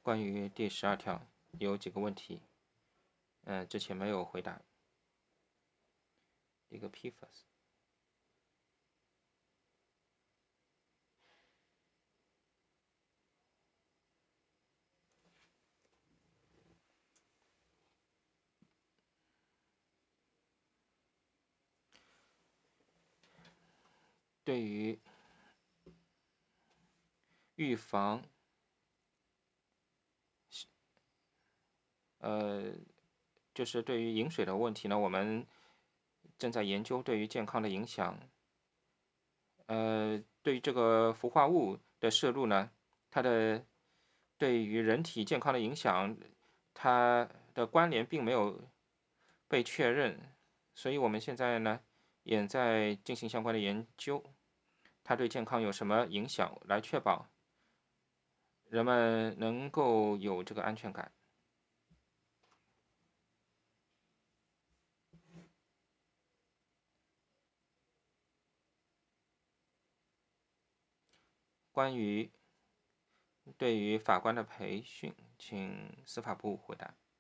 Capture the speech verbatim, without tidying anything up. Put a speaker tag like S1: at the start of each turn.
S1: 关于第十二条有几个问题，嗯、呃，之前没有回答。一个 P F A S， 对于预防，呃，就是对于饮水的问题呢，我们正在研究对于健康的影响。呃，对于这个氟化物的摄入呢，它的对于人体健康的影响，它的关联并没有被确认，所以我们现在呢也在进行相关的研究，它对健康有什么影响，来确保人们能够有这个安全感。关于对于法官的培训，请司法部回答。